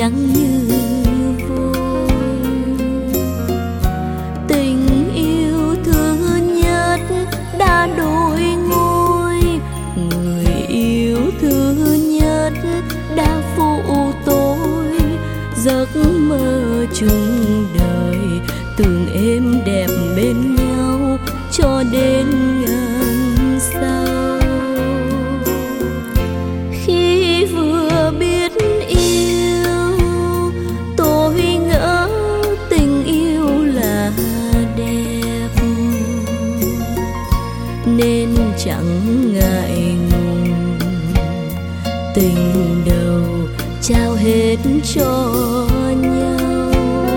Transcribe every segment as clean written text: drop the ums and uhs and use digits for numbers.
chẳng như vôi. Tình yêu thứ nhất đã đổi ngôi, người yêu thứ nhất đã phụ tôi. Giấc mơ chung đời tưởng êm đẹp bên nhau cho đến ngàn sau. Khi vừa biết yêu tôi ngỡ tình yêu là đẹp, nên chẳng ngại ngùng tình đầu trao hết cho nhau.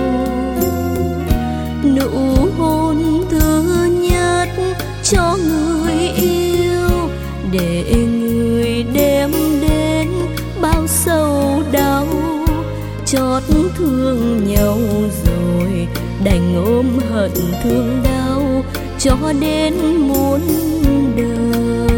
Nụ hôn thứ nhất cho người yêu để người đem đến bao sầu đau. Chót thương nhau rồi đành ôm hận thương đau cho đến muôn đời.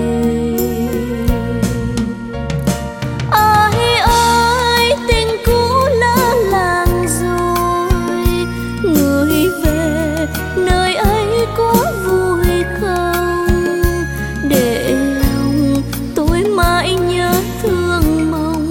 Ai ơi tình cũ lỡ làng rồi, người về nơi ấy có vui không? Để lòng tôi mãi nhớ thương mong,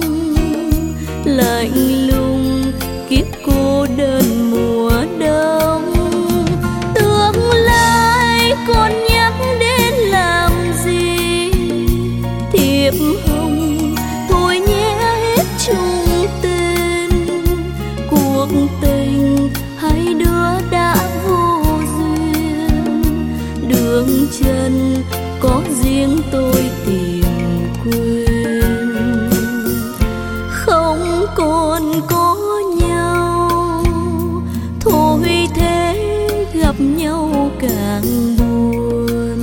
lạnh lùng kiếp cô đơn mùa đông. Tương lai còn nhắc đến làm gì? Thiệp hồng thôi nhé hết chung tên. Cuộc tình hai đứa đã vô duyên, đường chân có riêng tôi tìm quên. Không còn có nhau thôi thế gặp nhau càng buồn.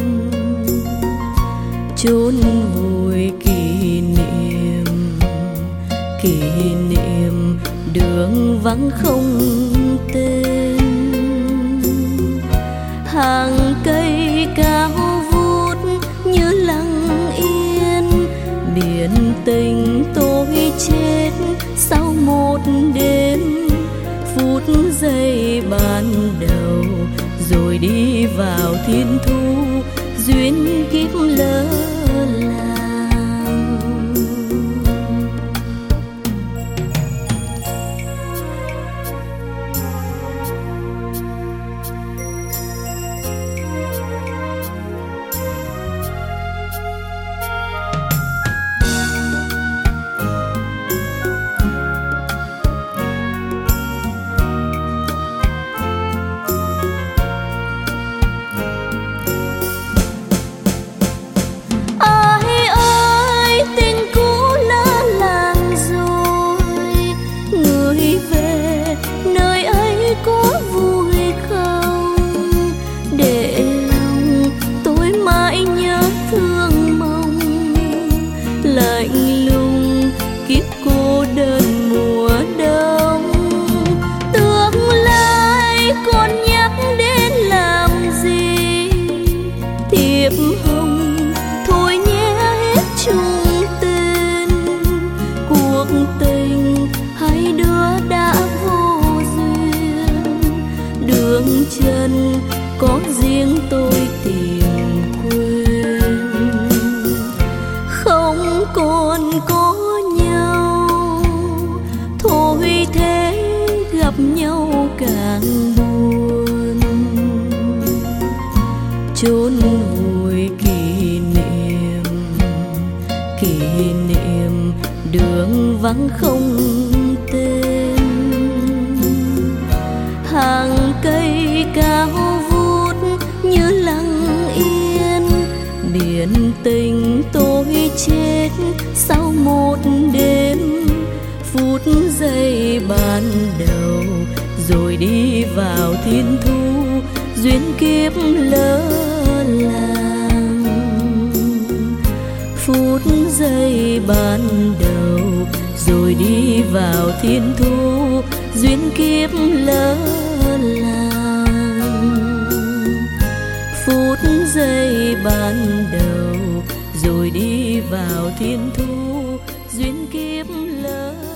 Chôn vùi kỷ niệm đường vắng không tên. Hàng cây cao vút như lặng yên, biển tình tôi chết sau một đêm. Phút giây ban đầu rồi đi vào thiên thu, duyên kiếp lỡ làng. Lạnh lùng kiếp cô đơn mùa đông. Tương lai còn nhắc đến làm gì? Thiệp hồng thôi nhé hết chung tên. Cuộc tình hai đứa đã vô duyên, đường chân có riêng tôi tìm quên. Không còn có nhau thôi thế gặp nhau càng buồn. Chôn vùi kỷ niệm đường vắng không tên. Hàng cây cao vút như lặng yên, biển tình tôi chết sau một đêm. Phút giây ban đầu rồi đi vào thiên thu, duyên kiếp lỡ làng. Phút giây ban đầu rồi đi vào thiên thu, duyên kiếp lỡ làng. Phút giây ban đầu rồi đi vào thiên thu, duyên kiếp lỡ